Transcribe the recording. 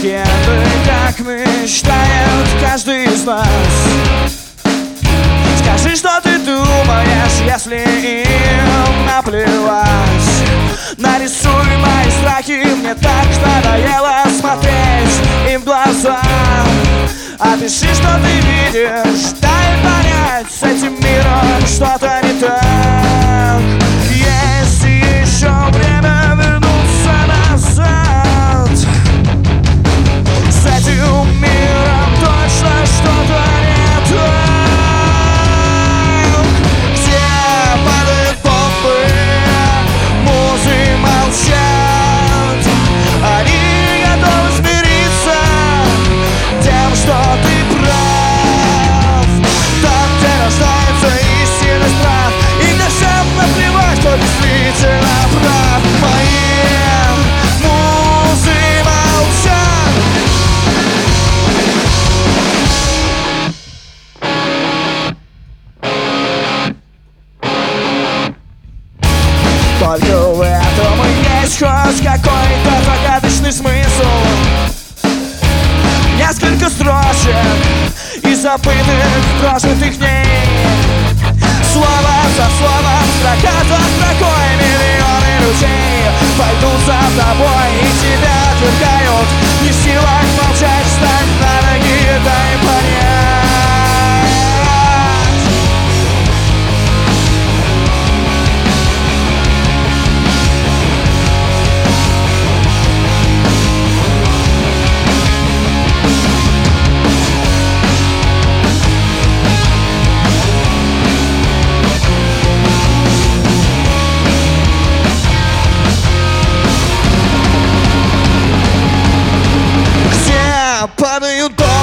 легенды, как мечтает каждый из нас. Скажи, что ты думаешь, если им наплевать. Нарисуй мои страхи, мне так надоело смотреть им в глаза. Опиши, что ты видишь, дай понять, с этим миром что-то не так. Есть еще время вернуться назад. С этим миром точно что-то не так. Где падают бомбы, музы молчат. Они готовы смириться тем, что ты прав. Там, где рождается истинный страх, и мне всем наплевать, кто действительно прав. Мои музы молчат. Только в этом и есть хоть какой-то загадочный смысл. Несколько строчек из забытых, прожитых дней. Слово за словом, строка за строкой, миллионы людей пойдут за тобой и тебя отвергают. Не в силах молчать, встань на ноги, дай понять. Падают